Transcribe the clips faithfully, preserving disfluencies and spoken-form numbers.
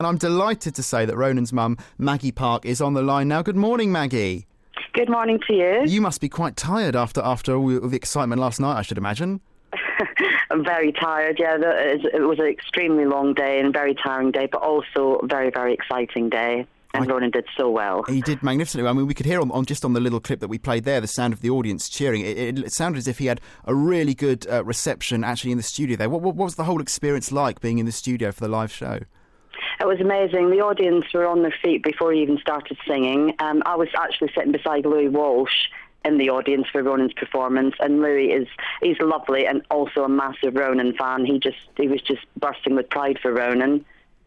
And I'm delighted to say that Ronan's mum, Maggie Park, is on the line now. Good morning, Maggie. Good morning to you. You must be quite tired after after all the excitement last night, I should imagine. I'm very tired, yeah. It was an extremely long day and a very tiring day, but also a very, very exciting day. And I, Ronan did so well. He did magnificently. I mean, we could hear on, on just on the little clip that we played there, the sound of the audience cheering. It, it, it sounded as if he had a really good uh, reception actually in the studio there. What, what, what was the whole experience like being in the studio for the live show? It was amazing. The audience were on their feet before he even started singing. Um, I was actually sitting beside Louis Walsh in the audience for Ronan's performance, and Louis is he's lovely and also a massive Ronan fan. He just he was just bursting with pride for Ronan.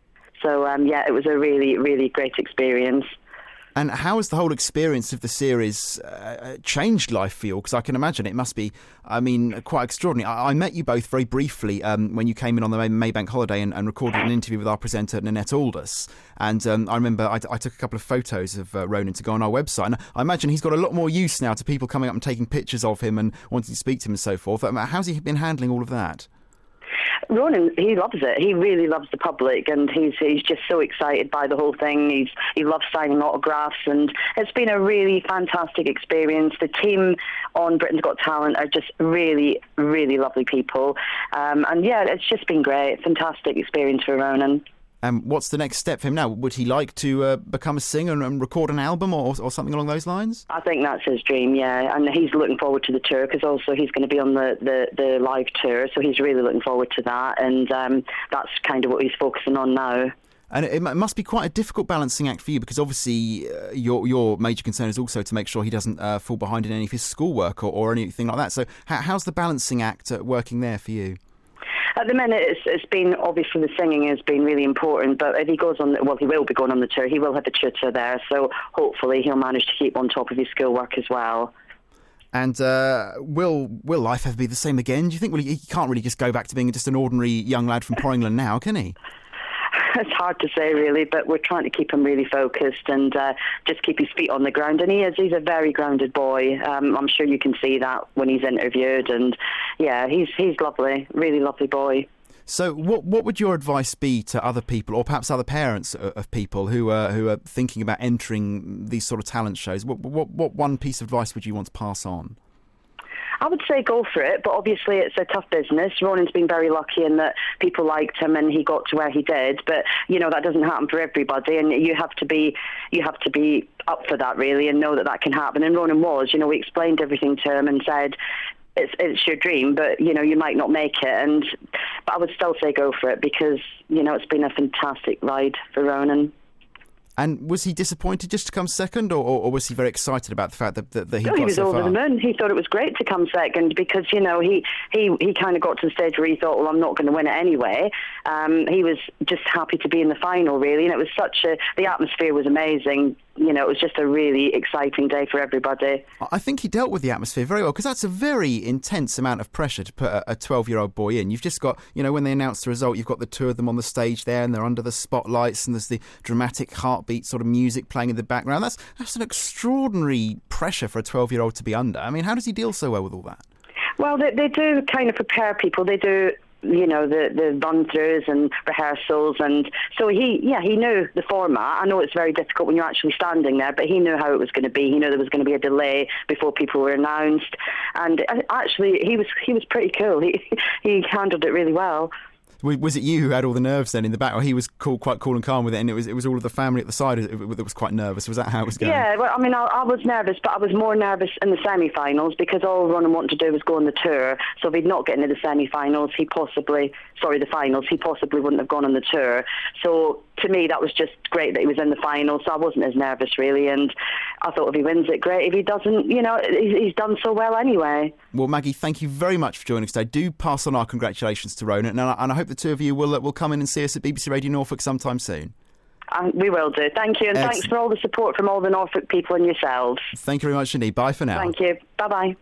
So um, yeah, it was a really really great experience. And how has the whole experience of the series uh, changed life for you? Because I can imagine it must be, I mean, quite extraordinary. I, I met you both very briefly um, when you came in on the Maybank holiday and, and recorded an interview with our presenter, Nanette Aldous. And um, I remember I, I took a couple of photos of uh, Ronan to go on our website. And I imagine he's got a lot more use now to people coming up and taking pictures of him and wanting to speak to him and so forth. Um, how's he been handling all of that? Ronan, he loves it. He really loves the public, and he's he's just so excited by the whole thing. He's he loves signing autographs, and it's been a really fantastic experience. The team on Britain's Got Talent are just really, really lovely people, um, and yeah, it's just been great. Fantastic experience for Ronan. And um, what's the next step for him now? Would he like to uh, become a singer and record an album or, or something along those lines? I think that's his dream, yeah. And he's looking forward to the tour because also he's going to be on the, the, the live tour, so he's really looking forward to that. And um, that's kind of what he's focusing on now. And it must be quite a difficult balancing act for you because obviously uh, your your major concern is also to make sure he doesn't uh, fall behind in any of his schoolwork or, or anything like that. So how, how's the balancing act uh, working there for you? At the minute, it's, it's been, obviously the singing has been really important, but if he goes on, the, well, he will be going on the tour, he will have a tutor there, so hopefully he'll manage to keep on top of his schoolwork as well. And uh, will will life ever be the same again? Do you think well, he, he can't really just go back to being just an ordinary young lad from Porringland now, can he? It's hard to say, really, but we're trying to keep him really focused and uh, just keep his feet on the ground. And he is, he's a very grounded boy. Um, I'm sure you can see that when he's interviewed. And, yeah, he's he's lovely, really lovely boy. So what what would your advice be to other people, or perhaps other parents of people who are, who are thinking about entering these sort of talent shows? What, what, what one piece of advice would you want to pass on? I would say go for it, but obviously it's a tough business. Ronan's been very lucky in that people liked him and he got to where he did, but you know that doesn't happen for everybody, and you have to be you have to be up for that really and know that that can happen. And Ronan was, you know, we explained everything to him and said it's it's your dream, but you know you might not make it. And but I would still say go for it because you know it's been a fantastic ride for Ronan. And was he disappointed just to come second, or, or was he very excited about the fact that, that, that he no, got he was so over far? the moon. He thought it was great to come second because, you know, he, he, he kind of got to the stage where he thought, well, I'm not going to win it anyway. Um, he was just happy to be in the final, really, and it was such a... The atmosphere was amazing. You know, it was just a really exciting day for everybody. I think he dealt with the atmosphere very well, because that's a very intense amount of pressure to put a twelve-year-old boy in. You've just got, you know, when they announce the result, you've got the two of them on the stage there, and they're under the spotlights, and there's the dramatic heartbeat sort of music playing in the background. That's that's an extraordinary pressure for a twelve-year-old to be under. I mean, how does he deal so well with all that? Well, they, they do kind of prepare people. They do... you know, the, the run-throughs and rehearsals. And so he, yeah, he knew the format. I know it's very difficult when you're actually standing there, but he knew how it was going to be. He knew there was going to be a delay before people were announced. And actually, he was he was pretty cool. He, he handled it really well. Was it you who had all the nerves then in the back, or he was cool, quite cool and calm with it, and it was it was all of the family at the side that was quite nervous? Was that how it was going? Yeah, well, I mean, I, I was nervous, but I was more nervous in the semi-finals because all Ronan wanted to do was go on the tour. So if he'd not get into the semi-finals, he possibly, sorry, the finals, he possibly wouldn't have gone on the tour. So to me, that was just great that he was in the finals, so I wasn't as nervous, really. And I thought if he wins it, great. If he doesn't, you know, he's, he's done so well anyway. Well, Maggie, thank you very much for joining us today. Do pass on our congratulations to Ronan, and I, and I hope the two of you will, uh, will come in and see us at B B C Radio Norfolk sometime soon. Um, we will do. Thank you, and Excellent. Thanks for all the support from all the Norfolk people and yourselves. Thank you very much indeed. Bye for now. Thank you. Bye-bye.